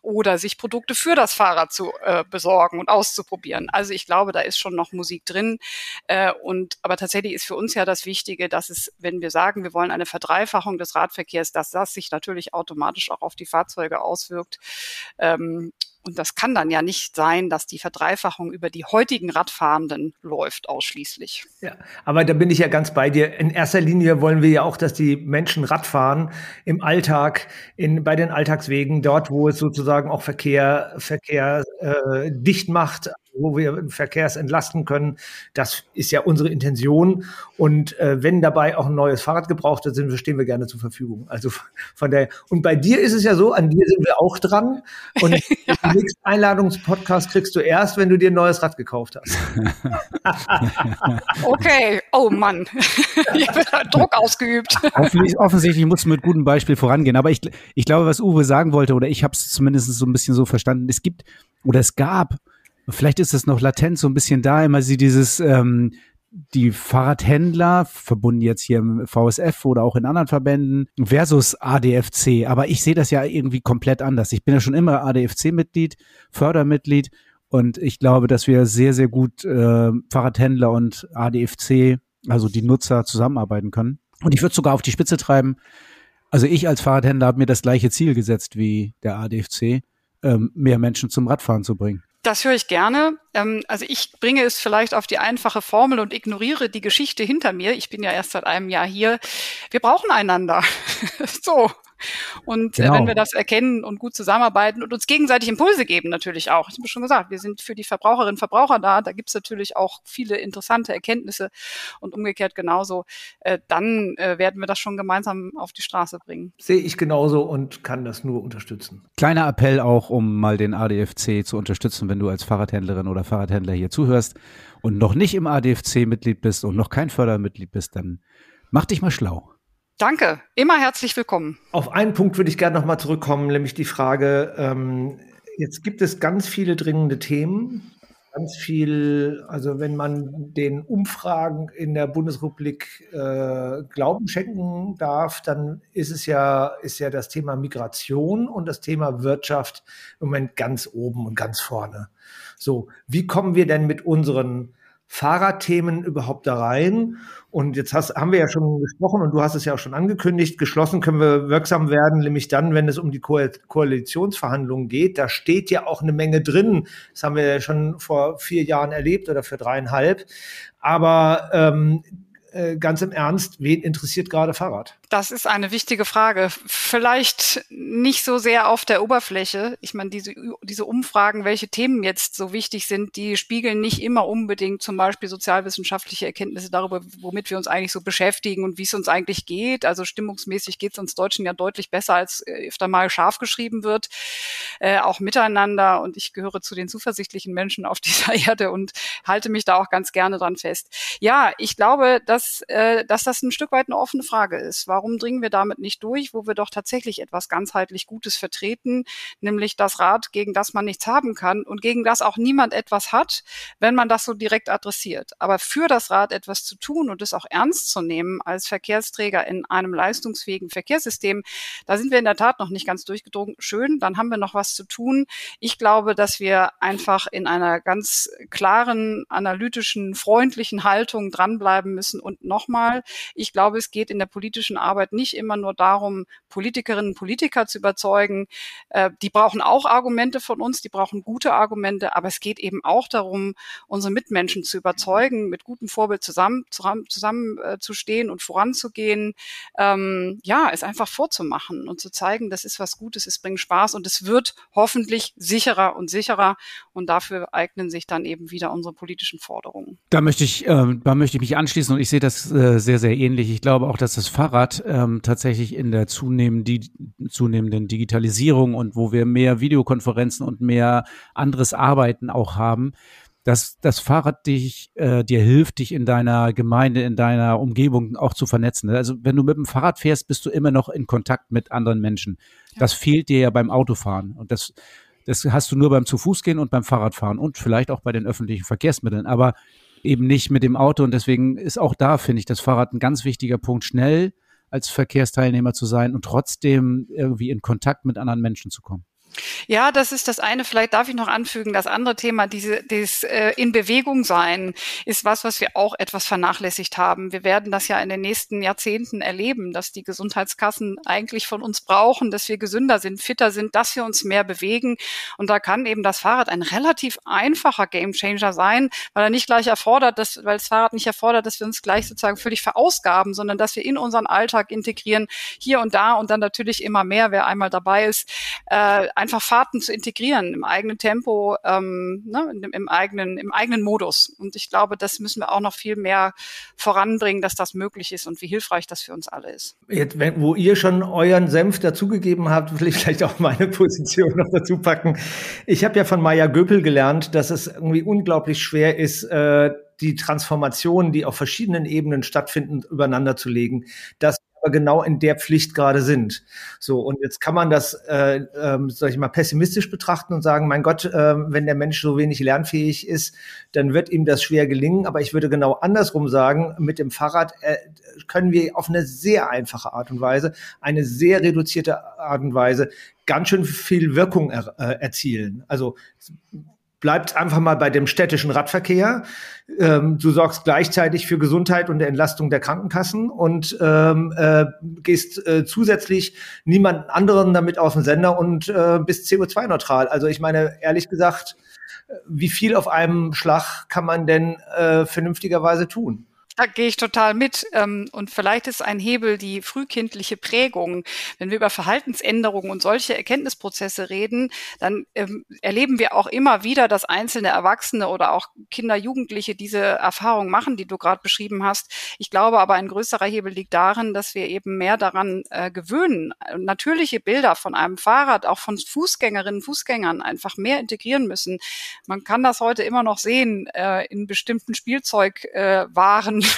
oder sich Produkte für das Fahrrad zu äh, besorgen und auszuprobieren. Also ich glaube, da ist schon noch Musik drin. Äh, und aber tatsächlich ist für uns ja das Wichtige, dass es, wenn wir sagen, wir wollen eine Verdreifachung des Radverkehrs, dass das sich natürlich automatisch auch auf die Fahrzeuge auswirkt. Ähm, Und das kann dann ja nicht sein, dass die Verdreifachung über die heutigen Radfahrenden läuft ausschließlich. Ja, aber da bin ich ja ganz bei dir. In erster Linie wollen wir ja auch, dass die Menschen Rad fahren im Alltag, in, bei den Alltagswegen, dort, wo es sozusagen auch Verkehr, Verkehr äh, dicht macht, wo wir Verkehrs entlasten können. Das ist ja unsere Intention. Und äh, wenn dabei auch ein neues Fahrrad gebraucht wird, sind, stehen wir gerne zur Verfügung. Also von der, und bei dir ist es ja so, an dir sind wir auch dran. Und ja. Den nächsten Einladungspodcast kriegst du erst, wenn du dir ein neues Rad gekauft hast. Okay, oh Mann, ich habe Druck ausgeübt. Offensichtlich, offensichtlich muss mit gutem Beispiel vorangehen. Aber ich, ich glaube, was Uwe sagen wollte, oder ich habe es zumindest so ein bisschen so verstanden, es gibt oder es gab, vielleicht ist es noch latent so ein bisschen da, immer sie dieses, ähm, die Fahrradhändler, verbunden jetzt hier im V S F oder auch in anderen Verbänden, versus A D F C. Aber ich sehe das ja irgendwie komplett anders. Ich bin ja schon immer A D F C-Mitglied, Fördermitglied, und ich glaube, dass wir sehr, sehr gut äh, Fahrradhändler und A D F C, also die Nutzer, zusammenarbeiten können. Und ich würde sogar auf die Spitze treiben. Also ich als Fahrradhändler habe mir das gleiche Ziel gesetzt wie der A D F C, ähm, mehr Menschen zum Radfahren zu bringen. Das höre ich gerne. Ähm, also ich bringe es vielleicht auf die einfache Formel und ignoriere die Geschichte hinter mir. Ich bin ja erst seit einem Jahr hier. Wir brauchen einander. So. Und genau. äh, wenn wir das erkennen und gut zusammenarbeiten und uns gegenseitig Impulse geben natürlich auch. Ich habe schon gesagt, wir sind für die Verbraucherinnen und Verbraucher da. Da gibt es natürlich auch viele interessante Erkenntnisse und umgekehrt genauso. Äh, dann äh, werden wir das schon gemeinsam auf die Straße bringen. Sehe ich genauso und kann das nur unterstützen. Kleiner Appell auch, um mal den A D F C zu unterstützen, wenn du als Fahrradhändlerin oder Fahrradhändler hier zuhörst und noch nicht im A D F C Mitglied bist und noch kein Fördermitglied bist, dann mach dich mal schlau. Danke, immer herzlich willkommen. Auf einen Punkt würde ich gerne noch mal zurückkommen, nämlich die Frage, ähm, jetzt gibt es ganz viele dringende Themen, ganz viel, also wenn man den Umfragen in der Bundesrepublik äh, Glauben schenken darf, dann ist es ja, ist ja das Thema Migration und das Thema Wirtschaft im Moment ganz oben und ganz vorne. So, wie kommen wir denn mit unseren Fahrradthemen überhaupt da rein? Und jetzt hast, haben wir ja schon gesprochen und du hast es ja auch schon angekündigt, geschlossen können wir wirksam werden, nämlich dann, wenn es um die Ko- Koalitionsverhandlungen geht. Da steht ja auch eine Menge drin. Das haben wir ja schon vor vier Jahren erlebt oder für dreieinhalb. Aber ähm, äh, ganz im Ernst, wen interessiert gerade Fahrrad? Das ist eine wichtige Frage. Vielleicht nicht so sehr auf der Oberfläche. Ich meine, diese, diese Umfragen, welche Themen jetzt so wichtig sind, die spiegeln nicht immer unbedingt zum Beispiel sozialwissenschaftliche Erkenntnisse darüber, womit wir uns eigentlich so beschäftigen und wie es uns eigentlich geht. Also stimmungsmäßig geht es uns Deutschen ja deutlich besser, als öfter mal scharf geschrieben wird, äh, auch miteinander. Und ich gehöre zu den zuversichtlichen Menschen auf dieser Erde und halte mich da auch ganz gerne dran fest. Ja, ich glaube, dass, äh, dass das ein Stück weit eine offene Frage ist. Warum Warum dringen wir damit nicht durch, wo wir doch tatsächlich etwas ganzheitlich Gutes vertreten, nämlich das Rad, gegen das man nichts haben kann und gegen das auch niemand etwas hat, wenn man das so direkt adressiert. Aber für das Rad etwas zu tun und es auch ernst zu nehmen als Verkehrsträger in einem leistungsfähigen Verkehrssystem, da sind wir in der Tat noch nicht ganz durchgedrungen. Schön, dann haben wir noch was zu tun. Ich glaube, dass wir einfach in einer ganz klaren, analytischen, freundlichen Haltung dranbleiben müssen. Und nochmal, ich glaube, es geht in der politischen Arbeit Arbeit nicht immer nur darum, Politikerinnen und Politiker zu überzeugen. Äh, die brauchen auch Argumente von uns, die brauchen gute Argumente, aber es geht eben auch darum, unsere Mitmenschen zu überzeugen, mit gutem Vorbild zusammen, zusammen, zusammen äh, zu stehen und voranzugehen. Ähm, ja, es einfach vorzumachen und zu zeigen, das ist was Gutes, es bringt Spaß und es wird hoffentlich sicherer und sicherer und dafür eignen sich dann eben wieder unsere politischen Forderungen. Da möchte ich, äh, da möchte ich mich anschließen und ich sehe das äh, sehr, sehr ähnlich. Ich glaube auch, dass das Fahrrad ähm, tatsächlich in der zunehmenden, die, zunehmenden Digitalisierung und wo wir mehr Videokonferenzen und mehr anderes Arbeiten auch haben, dass das Fahrrad dich, äh, dir hilft, dich in deiner Gemeinde, in deiner Umgebung auch zu vernetzen. Also wenn du mit dem Fahrrad fährst, bist du immer noch in Kontakt mit anderen Menschen. Ja. Das fehlt dir ja beim Autofahren und das Das hast du nur beim Zu-Fuß-Gehen und beim Fahrradfahren und vielleicht auch bei den öffentlichen Verkehrsmitteln, aber eben nicht mit dem Auto. Und deswegen ist auch da, finde ich, das Fahrrad ein ganz wichtiger Punkt, schnell als Verkehrsteilnehmer zu sein und trotzdem irgendwie in Kontakt mit anderen Menschen zu kommen. Ja, das ist das eine. Vielleicht darf ich noch anfügen, das andere Thema, diese, dieses äh, in Bewegung sein, ist was, was wir auch etwas vernachlässigt haben. Wir werden das ja in den nächsten Jahrzehnten erleben, dass die Gesundheitskassen eigentlich von uns brauchen, dass wir gesünder sind, fitter sind, dass wir uns mehr bewegen. Und da kann eben das Fahrrad ein relativ einfacher Gamechanger sein, weil er nicht gleich erfordert, dass, weil das Fahrrad nicht erfordert, dass wir uns gleich sozusagen völlig verausgaben, sondern dass wir in unseren Alltag integrieren, hier und da und dann natürlich immer mehr, wer einmal dabei ist, äh, einfach Fahrten zu integrieren im eigenen Tempo, ähm, ne, im, im eigenen im eigenen Modus. Und ich glaube, das müssen wir auch noch viel mehr voranbringen, dass das möglich ist und wie hilfreich das für uns alle ist. Jetzt, wenn, wo ihr schon euren Senf dazugegeben habt, will ich vielleicht auch meine Position noch dazu packen. Ich habe ja von Maya Göpel gelernt, dass es irgendwie unglaublich schwer ist, äh, die Transformationen, die auf verschiedenen Ebenen stattfinden, übereinander zu legen. Das genau in der Pflicht gerade sind. So, und jetzt kann man das, äh, ähm, sag ich mal, pessimistisch betrachten und sagen, mein Gott, äh, wenn der Mensch so wenig lernfähig ist, dann wird ihm das schwer gelingen. Aber ich würde genau andersrum sagen, mit dem Fahrrad äh, können wir auf eine sehr einfache Art und Weise, eine sehr reduzierte Art und Weise ganz schön viel Wirkung er, äh, erzielen. Also bleibt einfach mal bei dem städtischen Radverkehr. Ähm, du sorgst gleichzeitig für Gesundheit und der Entlastung der Krankenkassen und ähm, äh, gehst äh, zusätzlich niemand anderen damit auf den Sender und äh, bist C O zwei neutral. Also ich meine, ehrlich gesagt, wie viel auf einem Schlag kann man denn äh, vernünftigerweise tun? Da gehe ich total mit. Und vielleicht ist ein Hebel die frühkindliche Prägung. Wenn wir über Verhaltensänderungen und solche Erkenntnisprozesse reden, dann ähm, erleben wir auch immer wieder, dass einzelne Erwachsene oder auch Kinder, Jugendliche diese Erfahrung machen, die du gerade beschrieben hast. Ich glaube aber, ein größerer Hebel liegt darin, dass wir eben mehr daran äh, gewöhnen, natürliche Bilder von einem Fahrrad, auch von Fußgängerinnen, Fußgängern einfach mehr integrieren müssen. Man kann das heute immer noch sehen äh, in bestimmten Spielzeugwaren, äh,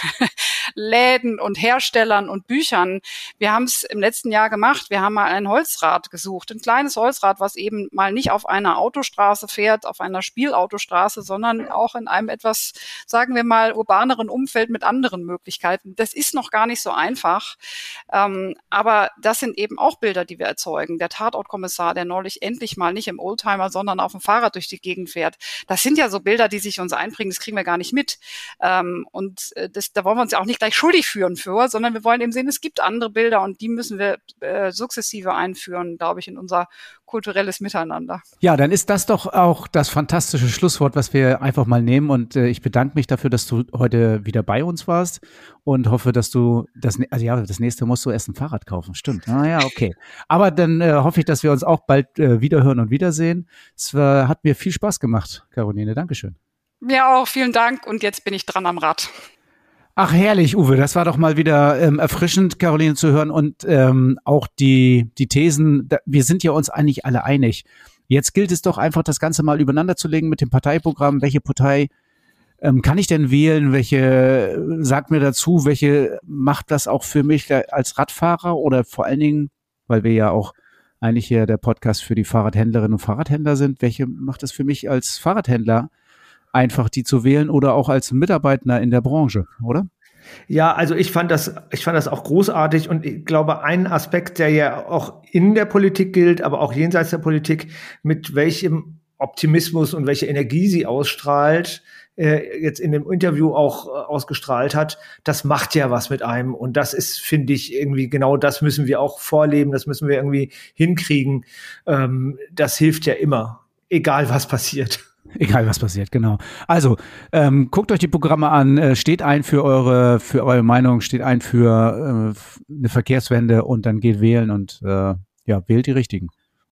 Läden und Herstellern und Büchern. Wir haben es im letzten Jahr gemacht. Wir haben mal ein Holzrad gesucht, ein kleines Holzrad, was eben mal nicht auf einer Autostraße fährt, auf einer Spielautostraße, sondern auch in einem etwas, sagen wir mal, urbaneren Umfeld mit anderen Möglichkeiten. Das ist noch gar nicht so einfach. Ähm, aber das sind eben auch Bilder, die wir erzeugen. Der Tatortkommissar, der neulich endlich mal nicht im Oldtimer, sondern auf dem Fahrrad durch die Gegend fährt. Das sind ja so Bilder, die sich uns einbringen. Das kriegen wir gar nicht mit. Ähm, und äh, Das, da wollen wir uns ja auch nicht gleich schuldig führen für, sondern wir wollen eben sehen, es gibt andere Bilder und die müssen wir äh, sukzessive einführen, glaube ich, in unser kulturelles Miteinander. Ja, dann ist das doch auch das fantastische Schlusswort, was wir einfach mal nehmen und äh, ich bedanke mich dafür, dass du heute wieder bei uns warst und hoffe, dass du das, also ja, das nächste musst du erst ein Fahrrad kaufen, stimmt. Ah ja, okay. Aber dann äh, hoffe ich, dass wir uns auch bald äh, wiederhören und wiedersehen. Es war, hat mir viel Spaß gemacht, Caroline, Dankeschön. Mir auch, vielen Dank und jetzt bin ich dran am Rad. Ach, herrlich, Uwe. Das war doch mal wieder ähm, erfrischend, Caroline zu hören und ähm, auch die die Thesen. Da, wir sind ja uns eigentlich alle einig. Jetzt gilt es doch einfach, das Ganze mal übereinander zu legen mit dem Parteiprogramm. Welche Partei ähm, kann ich denn wählen? Welche sagt mir dazu? Welche macht das auch für mich als Radfahrer oder vor allen Dingen, weil wir ja auch eigentlich hier der Podcast für die Fahrradhändlerinnen und Fahrradhändler sind. Welche macht das für mich als Fahrradhändler einfach, die zu wählen oder auch als Mitarbeiter in der Branche, oder? Ja, also ich fand das, ich fand das auch großartig und ich glaube, ein Aspekt, der ja auch in der Politik gilt, aber auch jenseits der Politik, mit welchem Optimismus und welche Energie sie ausstrahlt, äh, jetzt in dem Interview auch äh, ausgestrahlt hat, das macht ja was mit einem und das ist, finde ich, irgendwie genau das müssen wir auch vorleben, das müssen wir irgendwie hinkriegen. Ähm, das hilft ja immer, egal was passiert. Egal, was passiert, genau. Also, ähm, guckt euch die Programme an, äh, steht ein für eure, für eure Meinung, steht ein für äh, eine Verkehrswende und dann geht wählen und äh, ja, wählt die Richtigen.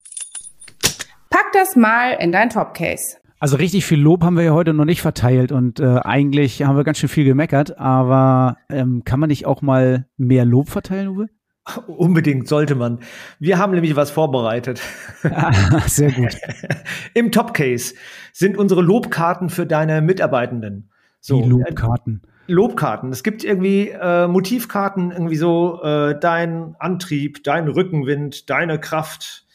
Pack das mal in dein Topcase. Also richtig viel Lob haben wir ja heute noch nicht verteilt und äh, eigentlich haben wir ganz schön viel gemeckert, aber ähm, kann man nicht auch mal mehr Lob verteilen, Uwe? Unbedingt, sollte man. Wir haben nämlich was vorbereitet. Ah, sehr gut. Im Topcase sind unsere Lobkarten für deine Mitarbeitenden. So, die Lobkarten. Äh, Lobkarten. Es gibt irgendwie äh, Motivkarten, irgendwie so äh, dein Antrieb, dein Rückenwind, deine Kraft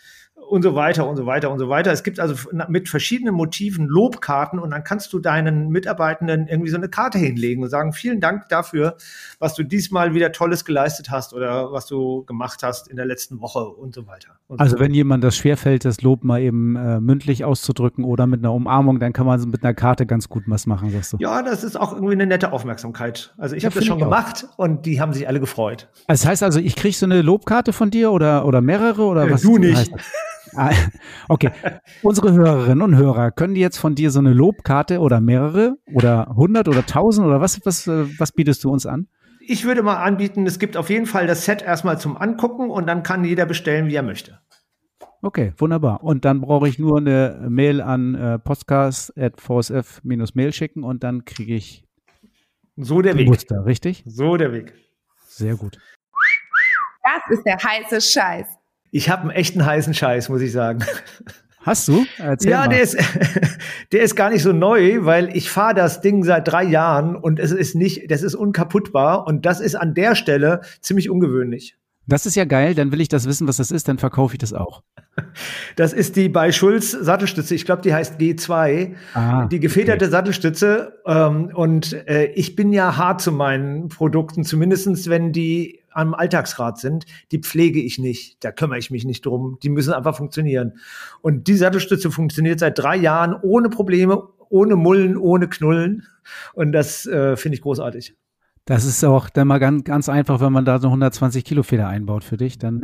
und so weiter und so weiter und so weiter. Es gibt also mit verschiedenen Motiven Lobkarten und dann kannst du deinen Mitarbeitenden irgendwie so eine Karte hinlegen und sagen, vielen Dank dafür, was du diesmal wieder Tolles geleistet hast oder was du gemacht hast in der letzten Woche und so weiter. Und also so. Wenn jemand das schwerfällt, das Lob mal eben äh, mündlich auszudrücken oder mit einer Umarmung, dann kann man mit einer Karte ganz gut was machen, sagst du. Ja, das ist auch irgendwie eine nette Aufmerksamkeit. Also ich Ja, habe das schon finde ich auch. gemacht und die haben sich alle gefreut. Das heißt also, ich kriege so eine Lobkarte von dir oder, oder mehrere oder Äh, was? du nicht. heißt das? Ah, okay. Unsere Hörerinnen und Hörer, können die jetzt von dir so eine Lobkarte oder mehrere oder hundert oder tausend oder was, was, äh, was bietest du uns an? Ich würde mal anbieten, es gibt auf jeden Fall das Set erstmal zum Angucken und dann kann jeder bestellen, wie er möchte. Okay, wunderbar. Und dann brauche ich nur eine Mail an äh, podcast at v s f dash mail schicken und dann kriege ich So der die Weg. Muster, richtig? So der Weg. Sehr gut. Das ist der heiße Scheiß. Ich habe einen echten heißen Scheiß, muss ich sagen. Hast du? Erzähl Ja, mal. der ist, der ist gar nicht so neu, weil ich fahre das Ding seit drei Jahren und es ist nicht, das ist unkaputtbar und das ist an der Stelle ziemlich ungewöhnlich. Das ist ja geil, dann will ich das wissen, was das ist, dann verkaufe ich das auch. Das ist die bei Schulz Sattelstütze. Ich glaube, die heißt G zwei. Ah, die gefederte okay. Sattelstütze. Ähm, und äh, ich bin ja hart zu meinen Produkten, zumindestens wenn die am Alltagsrad sind. Die pflege ich nicht. Da kümmere ich mich nicht drum. Die müssen einfach funktionieren. Und die Sattelstütze funktioniert seit drei Jahren ohne Probleme, ohne Mullen, ohne Knullen. Und das äh, finde ich großartig. Das ist auch dann mal ganz, ganz einfach, wenn man da so hundertzwanzig Kilo Feder einbaut für dich, dann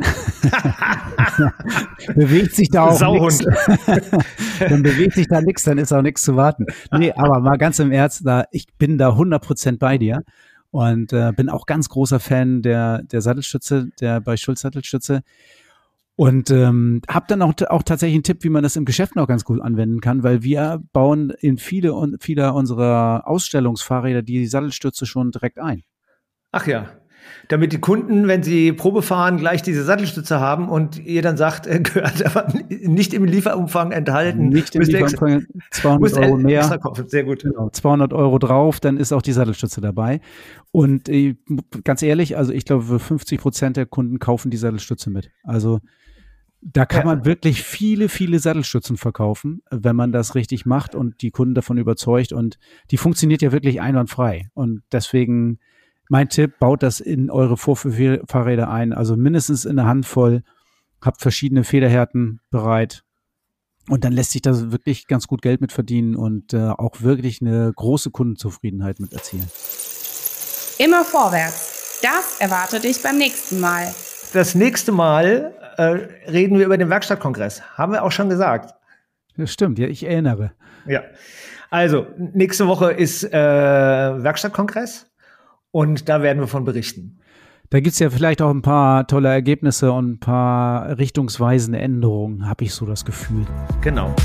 bewegt sich da auch Sauhund. nichts. Dann bewegt sich da nichts, dann ist auch nichts zu warten. Nee, aber mal ganz im Ernst, da, ich bin da hundert Prozent bei dir und äh, bin auch ganz großer Fan der, der Sattelstütze, der bei Schulz Sattelstütze. Und ähm, habe dann auch, auch tatsächlich einen Tipp, wie man das im Geschäft noch ganz gut anwenden kann, weil wir bauen in viele und vieler unserer Ausstellungsfahrräder die Sattelstütze schon direkt ein. Ach ja. Damit die Kunden, wenn sie Probe fahren, gleich diese Sattelstütze haben und ihr dann sagt, äh, gehört aber nicht im Lieferumfang enthalten. Nicht im Müsst ihr Lieferumfang, zweihundert Muss Euro mehr. extra kaufen. Sehr gut. Genau, zweihundert Euro drauf, dann ist auch die Sattelstütze dabei. Und äh, ganz ehrlich, also ich glaube, für fünfzig Prozent der Kunden kaufen die Sattelstütze mit. Also da kann Ja. man wirklich viele, viele Sattelstützen verkaufen, wenn man das richtig macht und die Kunden davon überzeugt. Und die funktioniert ja wirklich einwandfrei. Und deswegen mein Tipp, baut das in eure Vorführfahrräder ein. Also mindestens in eine Handvoll, habt verschiedene Federhärten bereit. Und dann lässt sich da wirklich ganz gut Geld mit verdienen und äh, auch wirklich eine große Kundenzufriedenheit mit erzielen. Immer vorwärts. Das erwartet dich beim nächsten Mal. Das nächste Mal äh, reden wir über den Werkstattkongress. Haben wir auch schon gesagt. Das stimmt, ja, ich erinnere. Ja. Also, nächste Woche ist äh, Werkstattkongress und da werden wir von berichten. Da gibt's ja vielleicht auch ein paar tolle Ergebnisse und ein paar richtungsweisende Änderungen, habe ich so das Gefühl. Genau.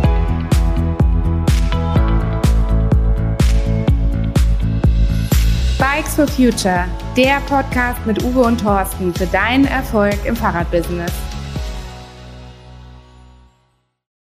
Bikes for Future, der Podcast mit Uwe und Thorsten für deinen Erfolg im Fahrradbusiness.